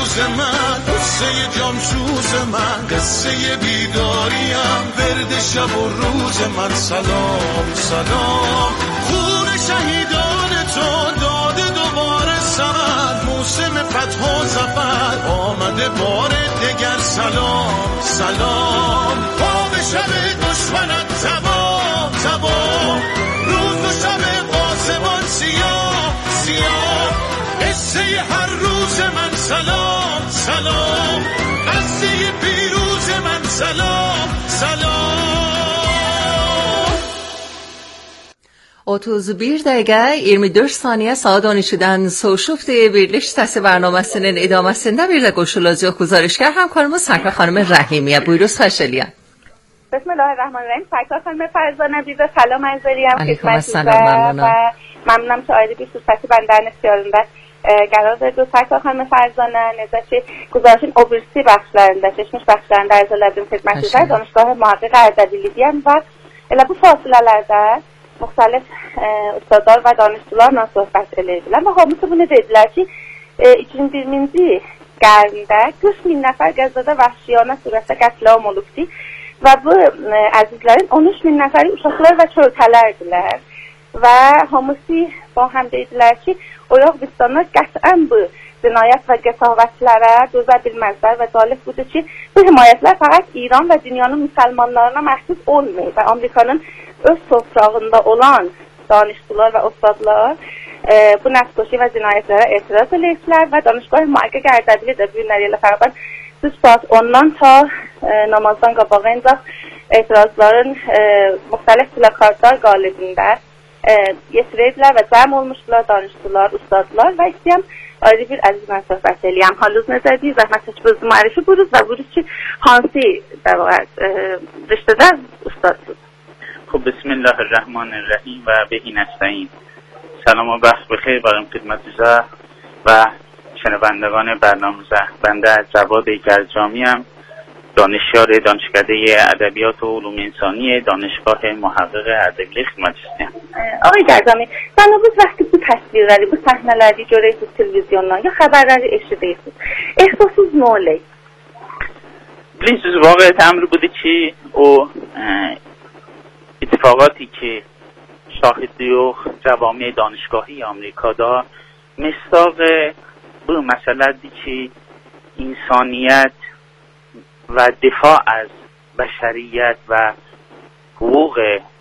روز من، قصه جامسوز من، قصه بیداریم، ورد شب و روز من. سلام سلام، خون شهیدان تو داده دوباره سمر، موسم فتح و ظفر آمده بار دگر. سلام سلام، پا به شب دشمنت تباه تباه، روز و شب آسمان سیاه سیاه، قصه هر روز من. سلام سلام، قصه پیروز من. سلام سلام. 31 dakika 24 saniye sağdan içinden Soşuf diye birleştesi برنامه‌sinin idamesinde bir de koşulacak گزارشگر همکارımız سرکار خانم رحیمیه. بویروز فشلیه. بسم الله الرحمن الرحیم. سرکار خانم فرزانه عزیز سلام عرض داریم. علیکم السلام. ممنونم که آیدی 23 benden istiyorlar. قرار دو سرکار خانم فرزانه نزاچی گزارشین اوبرسی بخشlarında, seçmiş بخشlarında arzuladığım hizmetler danışgah محقق اردبیلی‌ام و elə bu fasilələrdə müxtəlif ustadlar və danışçılarla söhbət edirdilər və hamısı bunu dedilər ki, 21-ci qarında 40 min nəfər Qəzzada vəhşiyana surətdə qətliam olubdu və bu əzizlərin 13 min nəfəri uşaqlar və körpələrdirlər və hamısı با هم dedilər ki, Oyaq-Bistanlar qəsən bu cinayət və qəsavətlərə dözə bilməzlər və zalif budur ki, bu himayətlər fəqət İran və dünyanın müsəlmanlarına məxsus olmur və Amerikanın öz toprağında olan danışçılar və ustadlar bu nəfsqoşi və cinayətlərə etiraz edirlər və danışgah mühaqqiq Ərdəbili də bu günləri ilə fərqən 3 saat ondan ta namazdan qabağınca etirazların müxtəlif plakatlar qalibində yetirdilər və cəm olmuşdular danışçılar, ustadlar və istəyəm ayrı bir əzizlə söhbət eləyəm. Halınız necədir? Zəhmət çəkib müərifi buruz və buruz ki, hansı riştədə ustadsınız؟ خب بسم الله الرحمن الرحیم و بهی نستعین. سلام و بخت بخیر برام خدمت زه و شنوندگان برنامه زه. بنده جواد گرجامی ام، دانشیار دانشکده ادبیات و علوم انسانی دانشگاه محقق اردبیل خدمت هستم. آقای گرجامی، بنابراین وقتی bu təsvirləri, bu səhnələri görürsünüz televizyondan ya xəbərləri eşidirsiniz, احساسınız nə olur؟ بلیز واقعیت امر بوده که او اتفاقاتی که شاهدی و جوامع دانشگاهی آمریکا دا مصداق bu مسئله دی که انسانیت و دفاع از بشریت و حقوق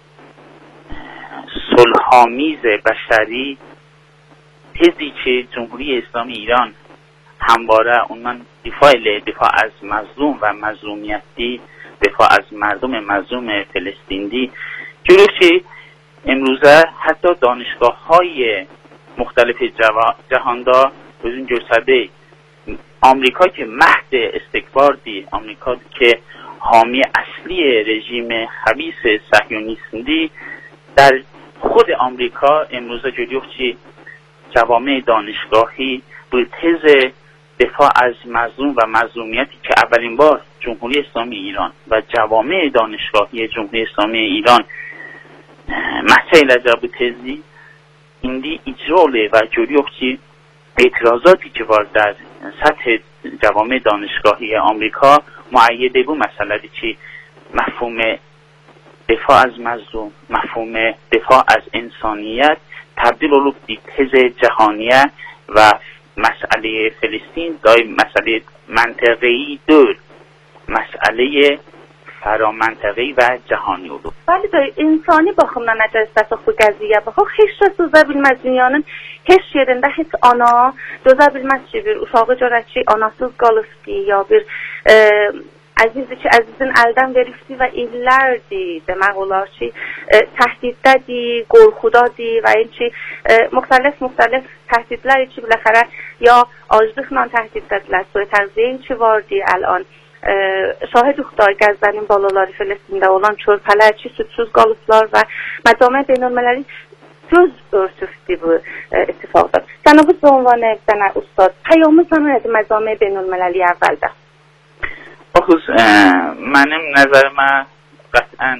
صلح‌آمیز بشری تزی که جمهوری اسلامی ایران همواره اونان دفاع از مظلوم و مظلومیتی، دفاع از مردم مظلوم فلسطینی جلوش امروزه حتی دانشگاه‌های مختلف جهان دا بزن جسده آمریکا که مهد استکبار دی، آمریکا که حامی اصلی رژیم خبیث صهیونیستی در خود آمریکا امروزه جلوش جوامع دانشگاهی به تز دفاع از مظلوم و مظلومیتی که اولین بار جمهوری اسلامی ایران و جوامع دانشگاهی جمهوری اسلامی ایران مطرح لجب تزی ایندی اجراله و جلوی اعتراضاتی که وارد در سطح جوامع دانشگاهی آمریکا معیده بود مسئله که مفهوم دفاع از مظلوم، مفهوم دفاع از انسانیت تبدیل رو به تز جهانیه و مسئله فلسطین دای مسئله منطقه‌ای دور، مسئله فرامنطقه‌ای و جهانی oldu. Bəli də insani baxımdan necəsə bu qəziyyə baxaq, heç kəs dözə bilməz dünyanın heç yerində heç ana dözə bilməz ki, bir uşağı görək ki, anasız qalıbdı ya bir əzizdir ki, əzizin əldən veribdi və illərdir demək olar ki, təhdidlədir, qorxudadır və ki, müxtəlif təhdidlər ki, biləxərə ya aclıqla təhdidlədilər, soy təğziyə ki vardı الان şahiduq da Qəzzənin balaları Filistin'də olan körpələr ki, südsüz qalıblar və məcamə beynəlmələri göz örtübdü bu ittifaqda. Cənab Zonvanə, cənab ustad, پیامınız nədir məcamə beynəlmələri əvvəldə? آخوز منم نظر من قطعا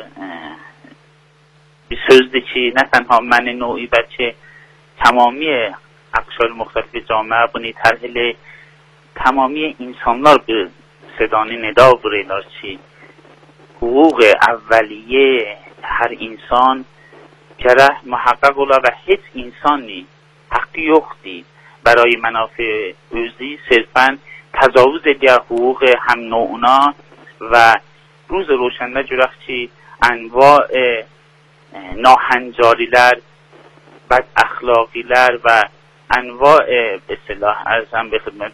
به سوزده که نه تنها من نوعی بچه تمامی اقشار مختلف جامعه بونی ترحل تمامی انسانlar به صدای ندا بریدار چی حقوق اولیه هر انسان گره محقق اولا و هیچ انسانی حقی یختی برای منافع اوزی صرفاً تجاوز دیگر حقوق هم نوعنا و روز روشنده جرخچی انواع ناهنجاریler بد اخلاقیler و انواع به اصطلاح ارزم به خدمت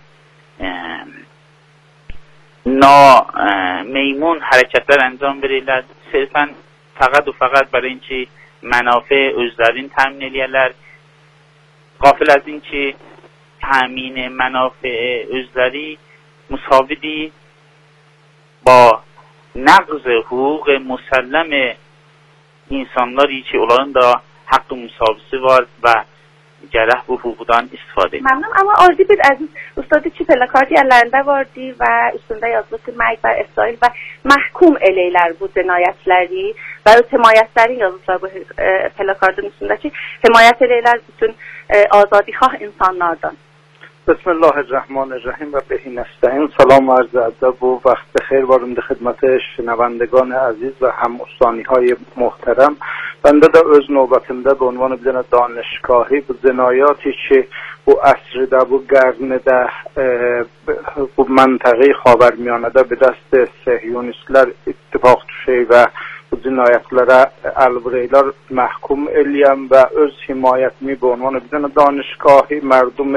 میمون حرکتler انجام بریلر صرفاً فقط و فقط برای اینکه منافع özlerinin تامین الیرler غافل از اینکه تامین منافع özleri مساوی با نقض حقوق مسلم insanlar که اولان دا حق مساوسی var و گره bu hukukdan istifaده. Məmnun, amma arzu bir əziz ustadı ki fəlakəti əllərində vardı və üstündə yazılır ki, mərg və İsrail və məhkum eləyirlər bu cinayətləri və o himayətlərin yazılır bu fəlakətin üstündə ki, himayət eləyirlər bütün azadixah insanlardan. بسم الله الرحمن الرحیم و بهی نستعین. سلام و عرض ادب و وقت بخیر وارد خدمت شنوندگان عزیز و هم استانی های محترم. بنده در öz növbətimdə به عنوان bir دانشگاهی bu cinayəti ki bu əsrdə bu qarnıda bu məntəqə xəbərmiyanədə bir dəst səhyonistlər ittifaq düşey və bu cinayətlərə əlvreylər məhkum eləyən və öz himayətimi به عنوان bir دانشگاهی مردم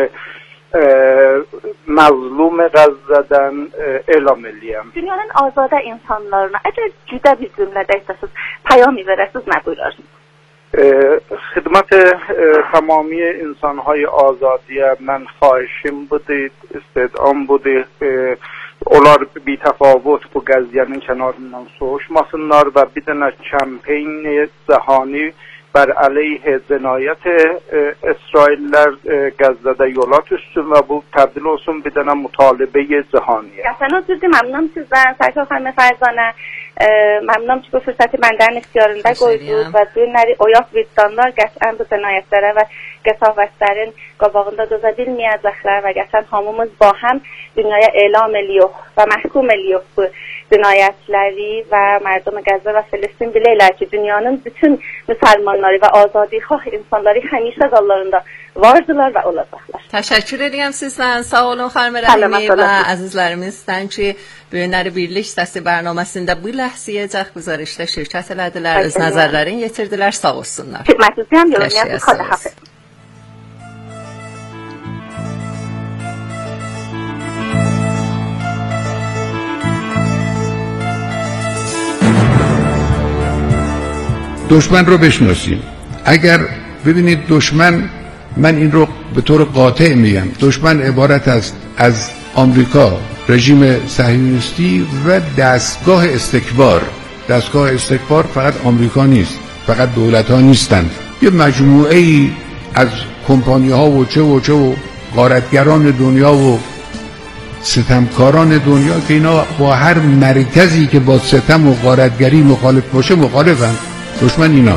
مظلوم Qəzzədən elan eləyəm. Dünyanın azadə insanlarına əgər cüdə bir cümlədə istəsiz پیامی verəsiz nə buyurarsınız? خدمت تمامی انسانهای آزادیه من خواهشیم بودید استدعام بودید onlar bir təfavut bu qəziyyənin kənarından soğuşmasınlar və bir dənə kampanya cəhani bər əleyhə cinayət İsraillər Qəzzədə yola düşsün və bu təbdil olsun bir dənə mütalibəyə cəhaniyə. Qəsənət düzdür, məmnunum sizdən, Sərkar xanım Fərzanə, məmnunum ki bu fürsəti məndən ixtiyarında qoydunuz və dünləri oyaq vicdanlar qəsən bu cinayətlərə və qəsavətlərin qabağında dözə bilməyəcəklər və qəsən hamımız ba həm dünyaya elam ediyor və məhkum ediyor bu cinayətləri və mərdum Qəzzə və Filistin bilirlər ki, dünyanın bütün müsəlmanları və azadixah insanları həmişə qallarında vardılar və olacaqlar. Təşəkkür edirəm sizdən. Sağ olun xanım Rəhimi və əzizlərimizdən ki, Bugünləri Birlik səsi bərnaməsində bu ləhzəyəcək güzarışda şirkət elədilər, öz nəzərlərini yetirdilər, sağ olsunlar. Xidmətinizdən yorumlayasınız. Xodahafız. دشمن رو بشناسیم. اگر ببینید دشمن، من این رو به طور قاطع میگم، دشمن عبارت است از آمریکا، رژیم صهیونیستی و دستگاه استکبار. دستگاه استکبار فقط آمریکا نیست، فقط دولت ها نیستند، یه مجموعه ای از کمپانی ها و چه و غارتگران دنیا و ستمکاران دنیا که اینا با هر مرکزی که با ستم و غارتگری مخالف باشه مخالفن. دشمن اینا.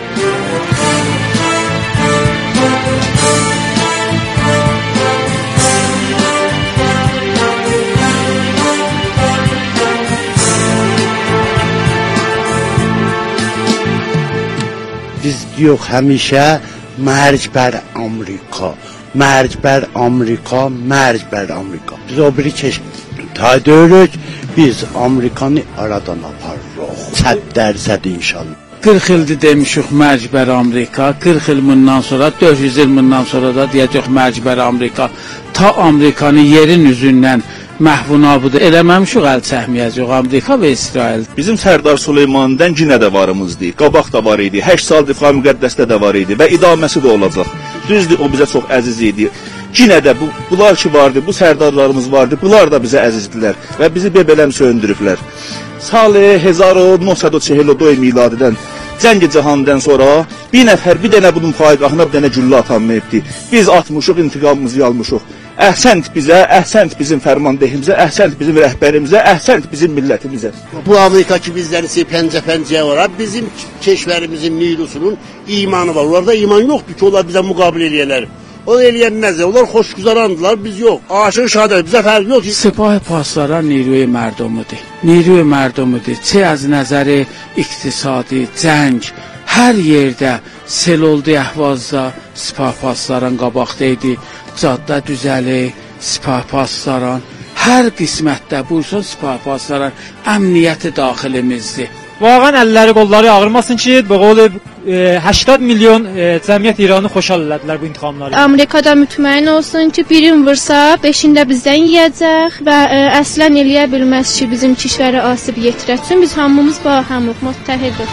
biz diyor همیشه مرج بر آمریکا، مرج بر آمریکا، مرج بر آمریکا. Biz o biri çeşit tadörük, biz Amerikanı aradan aparırıq. 100% inşallah. 40 ildir demişik mərc bər Amerika, 40 il bundan sonra, 400 il bundan sonra da deyəcək mərc bər Amerika. Ta Amerikanı yerin üzündən məhvun abudu eləməmişik, əl çəkməyəcək Amerika və İsrail. Bizim Sərdar Süleyman'dan yine de varımızdı, qabaq da var idi, 8 sal difai müqəddəsdə də var idi və idaməsi də olacaq. Düzdür, o bizə çox əziz idi. Yine de bunlar ki vardı, bu sərdarlarımız vardı, bunlar da bizə əzizdirlər və bizi bebeləm söndürüblər. Salı 1942 miladidən Cəng-i Cahan'dan sonra bir nəfər, bir dənə bunun payqahına bir dənə güllə atanmayıbdı. Biz atmışıq, intiqamımızı almışıq. Əhsənt bizə, əhsənt bizim fərmandehimizə, əhsənt bizim rəhbərimizə, əhsənt bizim millətimizə. Bu Amerika ki bizləri pəncə-pəncəyə var, bizim keşvərimizin Nilusunun imanı var. Orada iman yoxdur ki, onlar bizə müqabil eləyərlər. O eləyən nəzər? Onlar xoşguzarandırlar, biz yox. Aşıq şahadə, bizə fərqi yox. سپاه پاسداران نیروی مردم‌dir. نیروی مردم‌dir. چه از نظر اقتصادی، جنگ، hər yerdə sel oldu əhvazda سپاه پاسداران qabaqda idi. Caddə düzəli, سپاه پاسداران hər qismətdə buyursun سپاه پاسداران əmniyyəti daxilimizdir. Vaxtən əlləri qolları ağrımasın ki, bu qolu 80 milyon cəmiyyət İranı xoşhal elədilər bu intiqamları. Amerikada mütməyin olsun ki, birin vursa, 5-də bizdən yeyəcək və əslən eləyə bilməz ki, bizim kişiləri asıb yetirətsin. Biz hamımız ba hamıq müttəhidik.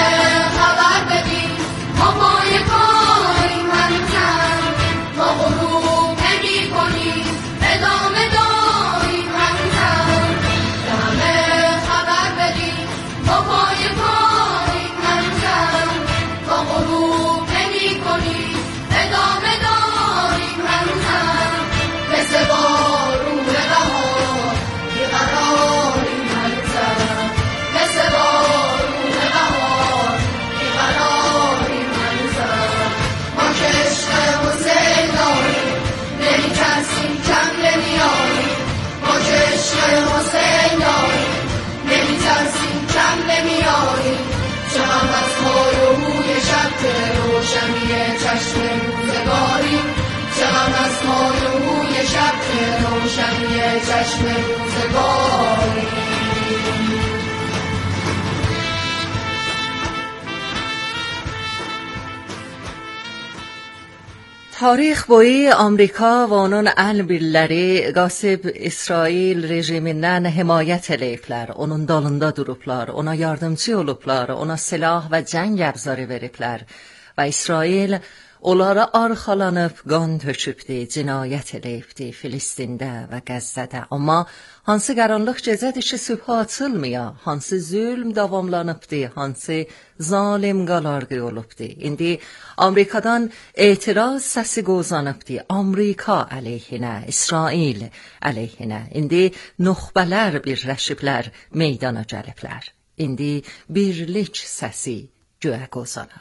Tarix boyu Amerika və onun əl birləri qasib İsrail rejimindən himayət eləyiblər, onun dalında durublar, ona yardımcı olublar, ona silah və cəng əvzarı veriblər və İsrail onlara arxalanıb qan tökübdi, cinayət eləyibdi Filistində və Qəzzədə. Amma hansı qaranlıq gecədir ki, sübhə açılmaya, hansı zülm davamlanıbdi, hansı zalim qalarqı olubdi. İndi Amerikadan etiraz səsi qozanıbdi, Amerika əleyhinə, İsrail əleyhinə. İndi nuxbələr birləşiblər, meydana gəliblər. İndi birlik səsi göyə qozanıb.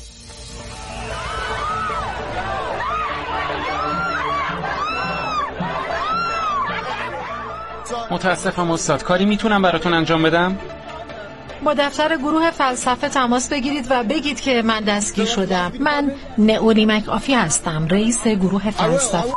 متاسفم استاد، کاری میتونم براتون انجام بدم؟ با دفتر گروه فلسفه تماس بگیرید و بگید که من دستگیر شدم. من نئولی مکافی هستم، رئیس گروه فلسفه.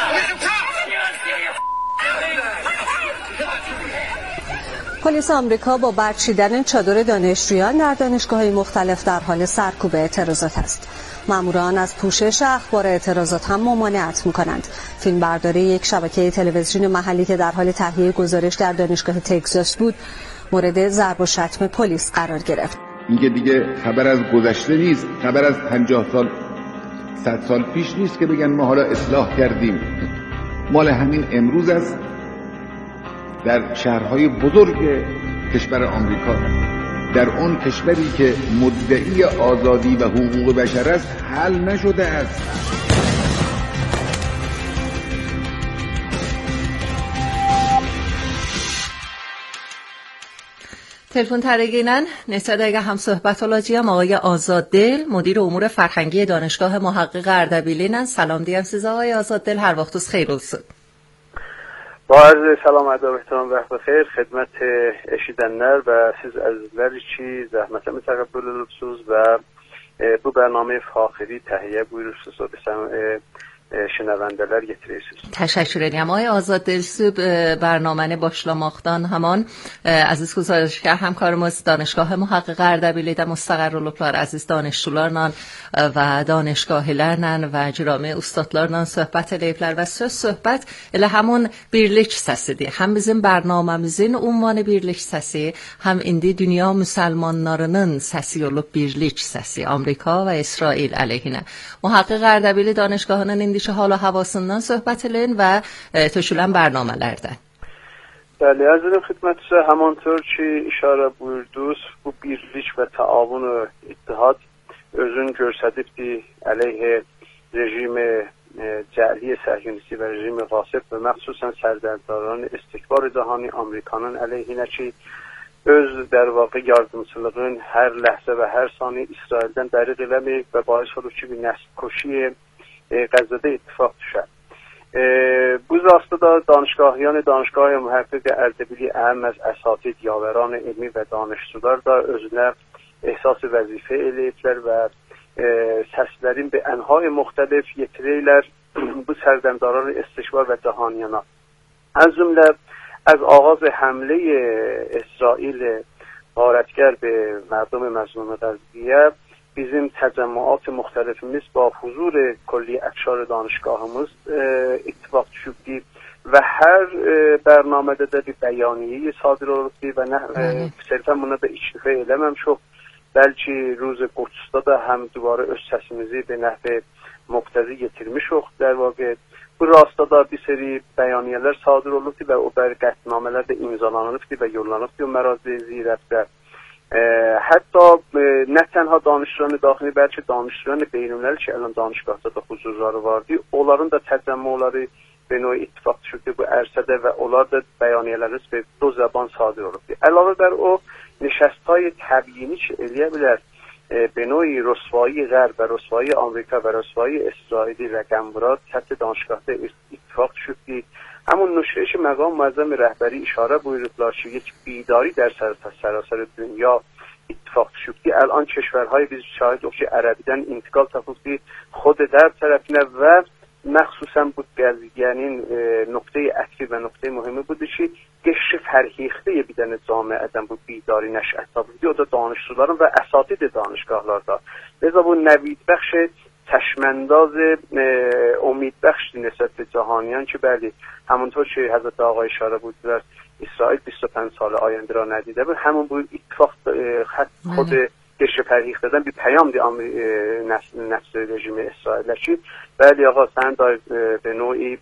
پلیس آمریکا با برچیدن چادر دانشجویان در دانشگاه‌های مختلف در حال سرکوب اعتراضات است. ماموران از پوشش اخبار اعتراضات هم ممانعت می‌کنند. فیلمبرداری یک شبکه تلویزیون محلی که در حال تهیه گزارش در دانشگاه تگزاس بود، مورد ضرب و شتم پلیس قرار گرفت. این دیگه خبر از گذشته نیست، خبر از 50 سال 100 سال پیش نیست که بگن ما حالا اصلاح کردیم. مال همین امروز است. در شهرهای بزرگ کشور آمریکا، در اون کشوری که مدعی آزادی و حقوق بشر است، حل نشده است. تلفن ترگینن نسادگه هم صحبت olacağım آقای آزاددل مدیر امور فرهنگی دانشگاه محقق اردبیلینن. سلام دیم size آقای آزاددل، هر وقتتون خیر olsun. با عرض سلام ادب احترام وقت بخیر خدمت eşidenler ve siz azizler için zahmetimi təqabbül edirsiniz ve bu برنامه فاخری تهیه buyurursunuz و به شنونده‌lər getirirsiniz. Təşəkkür edirəm. Ay Azadel برنامه başlamaqdan haman əziz guzarışkar həmkarımız Danışgah Mühaqqiq Ərdəbilidə müstəqər olublar, əziz danışçularla və danışgahlarla və cürami ustadlarla söhbət ediblər və söhbət elə həmin birlik səsidir. Həm bizim برنامemizin ünvanı birlik səsi, həm indi dünya müsəlmanlarının səsi olub birlik səsi Amerika və İsrail əleyhinə. Mühaqqiq Ərdəbili danışgahının endişə hal و حواسından söhbət edin və tökülən برنامه‌lərdən. Bəli, əzizim xidmətinizə həmantör ki, işarə buyurdunuz, bu birlik və təavun və ittihad özün göstəribdi əleyhə rejimi cəli səhyunisti və rejimi qasib və məxsusən sərdarların istikbar cahani Amerikanın əleyhinə ki, öz در واقع yardımçılığın hər ləhzə və hər saniyə İsraildən dəriq eləməyib və baris olur ki, bir nəsil koşuya قضیه اتفاق شد. بوز راستدا دانشگاهیان دانشگاه محقق اردبیلی اهم از اساتید یاوران علمی و دانشجویان دا özünə احسas vəzifə eləyiblər və səslərin به انهای مختلف yetirirlər bu سردمداران استکبار و جهانیانا. از جمله از آغاز حمله اسرائیل غارتگر به مردم مظلوم غزه bizim təcəmmuat müxtəlifimiz با حضور کلی اقشار دانشگاهımız اتفاق düşübdür və hər برنامهdə də bir bəyaniyyə sadir olubdur və nə sərfən buna da iktifə eləməmişik. Bəlkə روز Qudsda da həm دوباره öz səsimizi به نحو مقتضی yetirmişik. در واقع bu rastda da bir seri bəyaniyələr sadir olubdur və o qətnamələr də imzalanıbdır və yollanıbdır o mərazi zirətdə. Hətta nə tənha danışıqların daxili, bəlkə danışıqların beynəlməli ki, ələn danışqahda da huzurları vardı. Onların da təcəmmüləri به نوع اتفاق شده bu ərsədə və onlar da bəyaniyələriniz به دو زبان sadir olubdur. Əlavə bər o نشست‌های تبیینی که eləyə bilər به نوعی رسوایی غرب و رسوایی آمریکا و رسوایی اسرائیلی رقم‌برات سطح دانشگاه‌da اتفاق شده. همون نشریش مقام معظم رهبری اشاره buyurdular ki یک بیداری در سراسر دنیا اتفاق شده. الان کشورهای biz şahid ki عربیdən intiqal tapıldı خود غرب tərəfinə və مخصوصا bu qəziyyənin nöqtəyi ətfi və nöqtəyi mühimi budur ki, qəşr fərhiqdə bir dənə camiədən bu bidari nəşət tapıldı. O da danışçıların və əsatid danışgahlarda. Leza bu nəvidbəxş چشمانداز امیدبخشی نسبت به جهانیان که بله همونطور که حضرت آقا اشاره بود در اسرائیل 25 سال آینده را ندیده بود، همون بود اتفاق خود گشه پرهیخ دادن بی پیام دی نفس رژیم اسرائیل چی بله آقا سن دار به نوعی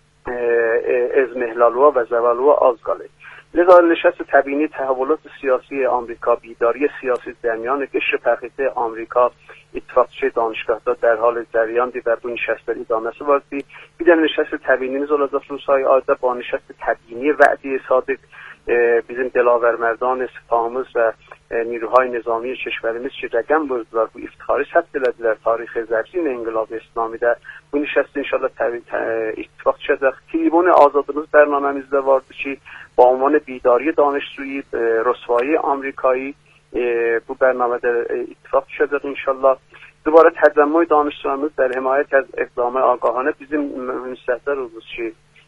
از محلالوا و زوالوا آزگاله. لذا نشست تبیینی تحولات سیاسی آمریکا، بیداری سیاسی در میان گشه پرهیخ آمریکا اتفاقچه دانشگاه‌ها در حال جریان دی و bu nişastlar idamesi var ki bir de nişast təbiinimiz olacaq Rusiyaya ayda bu nişast təbiini vədi sadiq bizim دلاورمردان سپاهımız və نیروهای نظامی کشورimiz ki rəqəm vurdular bu iftixarı səbt elədilər tarix zərcin inqilab İslamidə. Bu nişast inşallah ittifaq çıxacaq. Tribun azadlığımız برنامemizdə vardı ki با عنوان بیداری دانشجویی رسوایی آمریکایی bu برنامه‌da اتفاق شده انشالله. دوباره تجمع دانشجویان در حمایت از اقدام آگاهانه bizim müstəhsər oluruz ki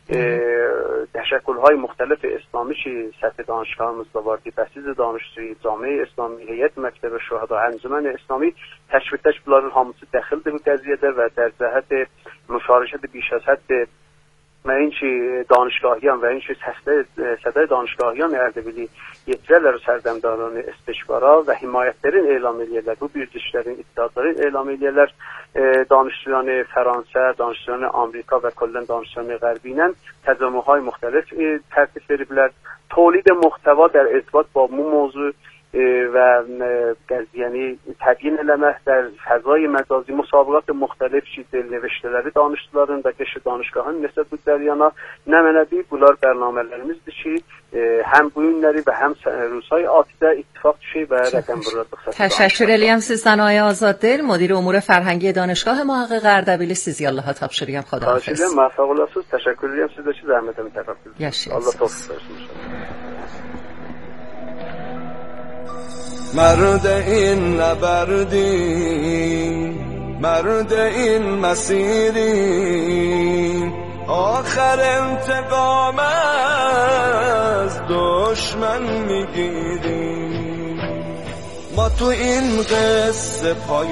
təşəkkülهای مختلف اسلامی ki سطح دانشگاهımızda var ki بسیز دانشجوی جامعه اسلامی هیئت مکتب شهدا انجمن اسلامی تشویق bunların hamısı dəxildir bu qəziyyədə və در cəhət مشارکت بیش از حد و اینکه دانشگاهیان و اینکه صدای دانشگاهیان Ərdəbili yetirərlər sərdəmdarlarını istikbara və himayətlərin elan edirlər. Bu birləşiklərin iddiaların elan edirlər. Danışçıyan Fransa, danışçıyan Amerika və kollən danışçıyan Qərbi ilə təcəmmühay müxtəlif tərtib veriblər. تولید محتوا در ارتباط با bu موضوع و یعنی تبیین eləmək در فضای مجازی مسابقات مختلف دلنوشتələri danışçıların və qəşr danışgahının nəsəb bu dəryana nəmənədi bunlar bərnamələrimizdir ki həm bu günləri və həm روزهای آتیdə ittifaq düşək və rəqəm vurulacaq. تشکر eləyəm sizdən Aya Azaddil مدیر امور فرهنگی دانشگاه محقق اردبیلی sizi Allah'a tapşırıyorum. Xudahafız. موفق olasınız. Təşəkkür edirəm sizə ki zəhmətimi təqabbül edin. Allah tövfiq versin. مرد این نبردی مرد این مسیری آخر انتقام از دشمن میگیری ما تو این قصه پای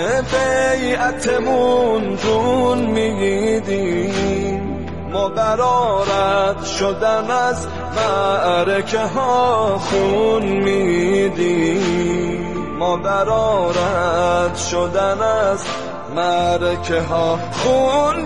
بیعتمون جون میگیدیم ما برارت شدن از معرکه ها خون میدیم ما برارت شدن از معرکه ها خون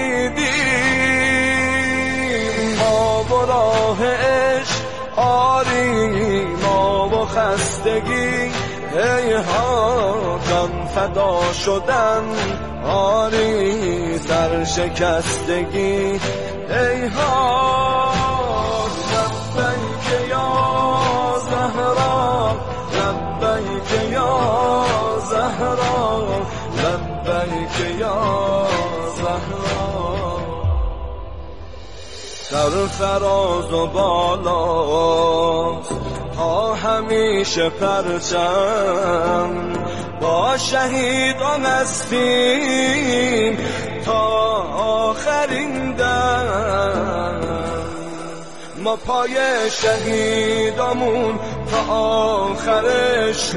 میدیم ما و راه عشق آری ما و خستگی هیها جان فدا شدن آری سرشکستگی هیها لبیک یا زهرا لبیک یا زهرا لبیک یا زهرا در فراز و بالاست تا همیشه پرچم با شهیدان هستیم تا آخرین دم ما پای شهیدامون تا آخرش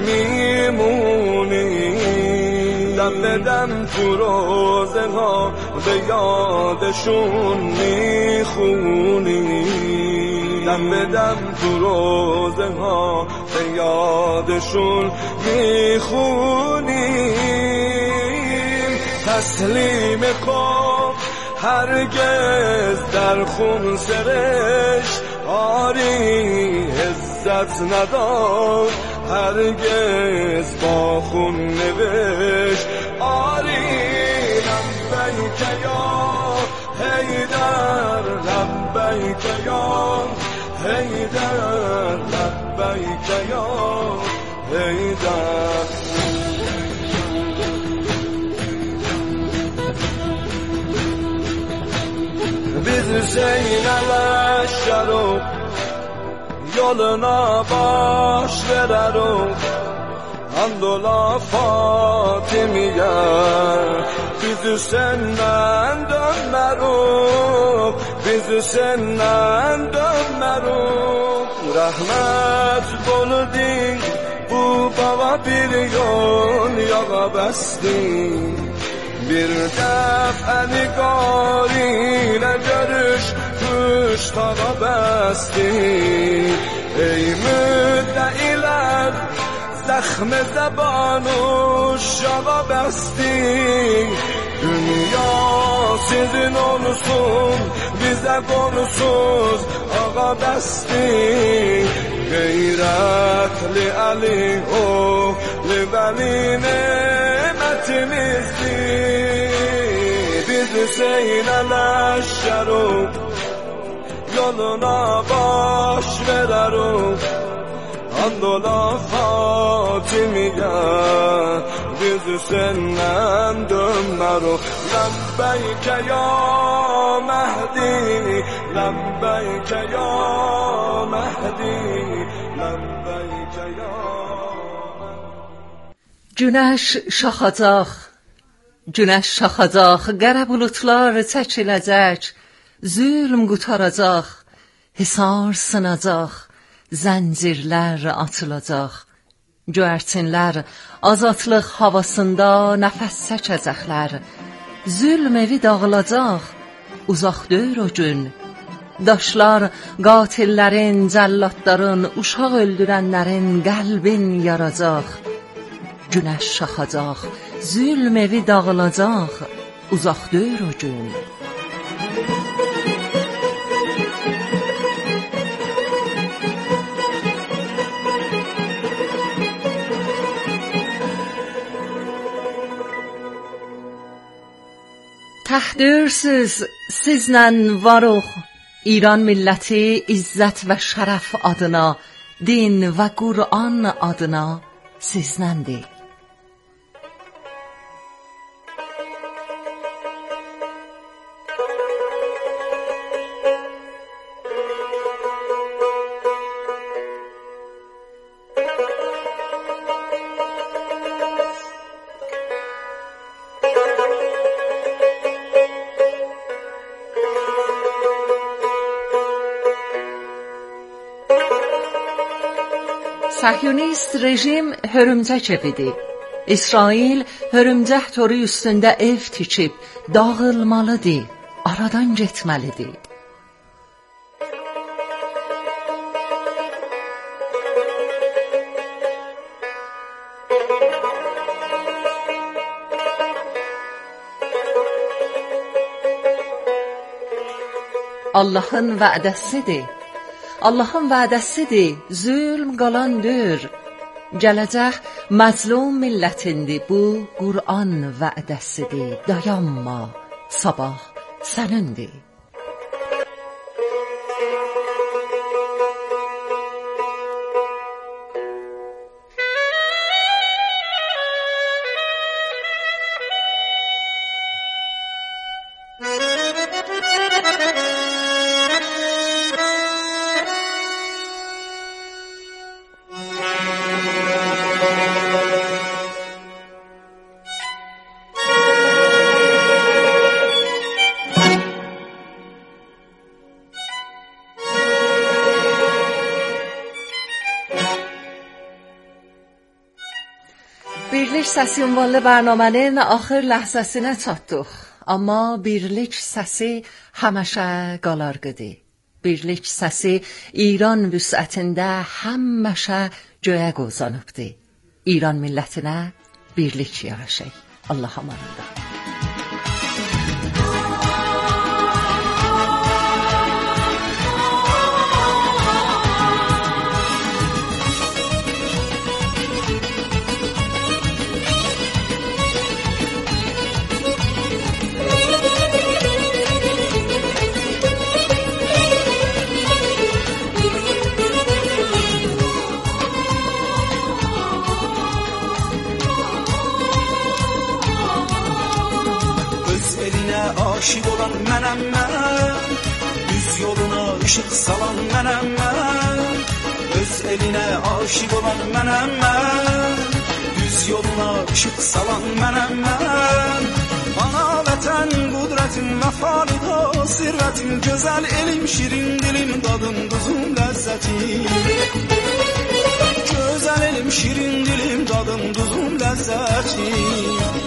میمونیم دم به دم تو روزه ها به یادشون میخونیم دم به دم تو روزه ها به یادشون میخونیم تسلیم کن هرگز در خون سرشت آری عزت ندار هرگز با خون نوشت آری لبیک یا حیدر لبیک یا حیدر لبیک یا حیدر Biz Zeynələşəruk Yoluna baş verəruk Andola Fatimiyə Bizi səndən dönməruk Bizi səndən dönməruk Rəhmət boludin Bu baba bir yol yağa bəstin Bir dəfə niqari ilə görüşmüş tağa bəsti Ey müddəilər zəxm zəbanı şağa bəsti Dünya sizin olsun bizə qonusuz ağa bəsti Qeyrətli Əli oğlu Vəli nemətimizdir Bizi Zeynələşəruk Yoluna baş verəruk Andola Fatimiyə Bizi səndən dönməruk Ləbbəykə ya Məhdi Ləbbəykə ya Məhdi Ləbbəykə ya Günəş şaxacaq, qərə bulutlar çəkiləcək, zülm qutaracaq, hisar sınacaq, zəncirlər atılacaq. Göyərçinlər azadlıq havasında nəfəs çəkəcəklər, zülm evi dağılacaq, uzaq deyil o gün. Daşlar qatillərin, cəlladların, uşaq öldürənlərin qəlbin yaracaq. Günəş şaxacaq, zülm evi dağılacaq, uzaq deyil o gün. Təhdürsüz sizlə varıq, İran milləti izzət və şərəf adına, din və Qur'an adına sizləndir. Sahyonist rejim hörümcək evidir. İsrail hörümcək toru üstündə ev tikib, dağılmalıdır, aradan getməlidir. Allah'ın vədəsidir. Allah'ın vədəsidir, zülm qalandır. Gələcək məzlum millətindir, bu Qur'an vədəsidir. Dayanma, sabah sənindir. Birlik səsi ünvanlı bərnamənin axır ləhzəsinə çatdıq. Amma birlik səsi həmişə qalarqıdı. Birlik səsi İran vüsətində həmişə göyə qozanıbdı. İran millətinə birlik yaraşır. Allah amanında. Aşık olan mənəm mən, düz yoluna ışıq salan mənəm mən. Öz elinə aşık olan mənəm mən, düz yoluna ışıq salan mənəm mən. Ana vətən qudretin, vəfalıda sirrətin, gözəl elim, şirin dilim, dadım, duzum, ləzzətim. Gözəl elim, şirin dilim, dadım, duzum, ləzzətim.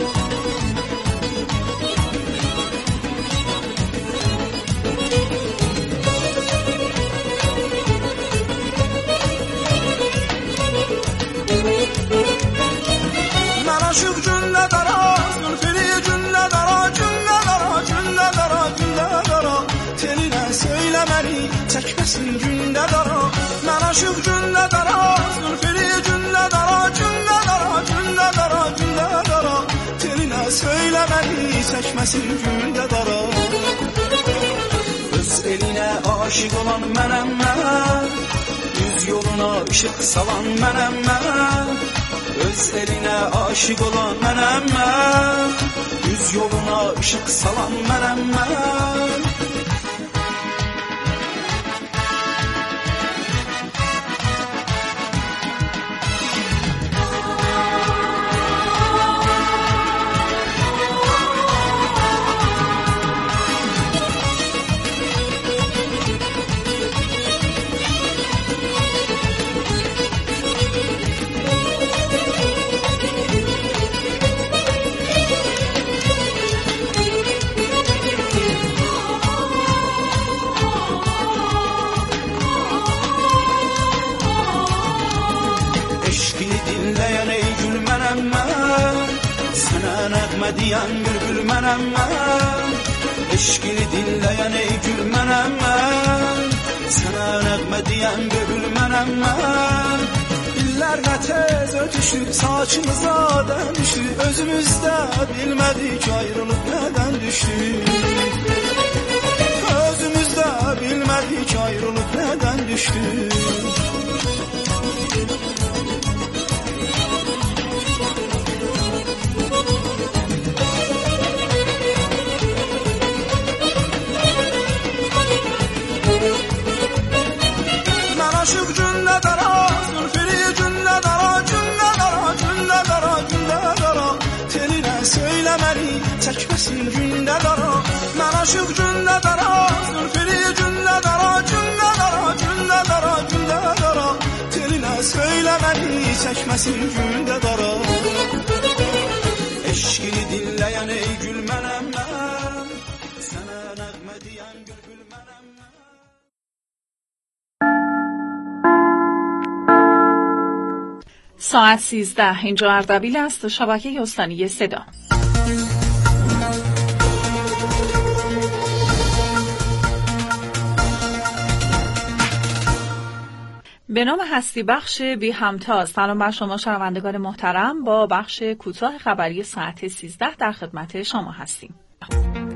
Aşık cümle dara, zülfili cümle dara, cümle dara, cümle dara, cümle dara. Teline söylemeli, çekmesin cümle dara. Ben aşık cümle dara, zülfili cümle dara, cümle dara, cümle dara, cümle dara. Teline söylemeli, çekmesin cümle dara. Öz eline aşık olan mənəm mən, düz yoluna ışık salan mənəm mən. Öz eline aşık olan mənəm mən, düz yoluna ışık salan mənəm mən. Diyen bülbül mənəm mən, eşqini dinleyen ey gül mənəm mən. Sənə nəğmə diyen bülbül mənəm mən. İllər nə tez ötüşür, saçımıza dönüşür, özümüzdə bilmədik ayrılıq nədən düşdük. Özümüzdə bilmədik ayrılıq nədən düşdük. Aşık cümle dara, zülfili cümle dara, cümle dara, cümle dara, cümle dara. Teline söylemeli, çekmesin cümle dara. Ben aşık cümle dara, zülfili cümle dara, cümle dara, cümle dara, cümle dara. Teline söylemeli, çekmesin cümle dara. Eşkini dinleyen ey gül mənəm mən, sana nəğmə diyen bülbül mənəm mən. ساعت 13 اینجا اردبیل است و شبکه استانی صدا. به نام هستی بخش بی همتاز. سلام بر شما شنوندگان محترم، با بخش کوتاه خبری ساعت 13 در خدمت شما هستیم.